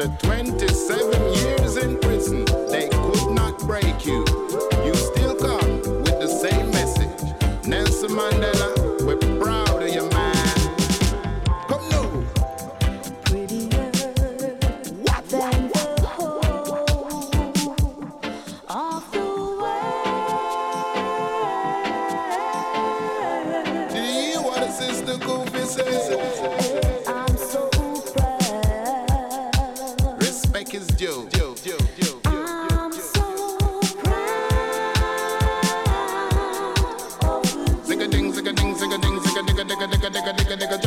After 27 years in prison, they could not break you. You still come with the same message. Nelson Mandela, we're proud of you, man. Come now. Prettier What? than the whole of the world. Do you hear what the sister Goofy says? I'm so proud. Respect is due. I'm so proud of you. Zing-a-ding, zing-a-ding, zing-a-ding, zing-a-ding, zing-a-ding, zing-a-ding, zing-a-ding,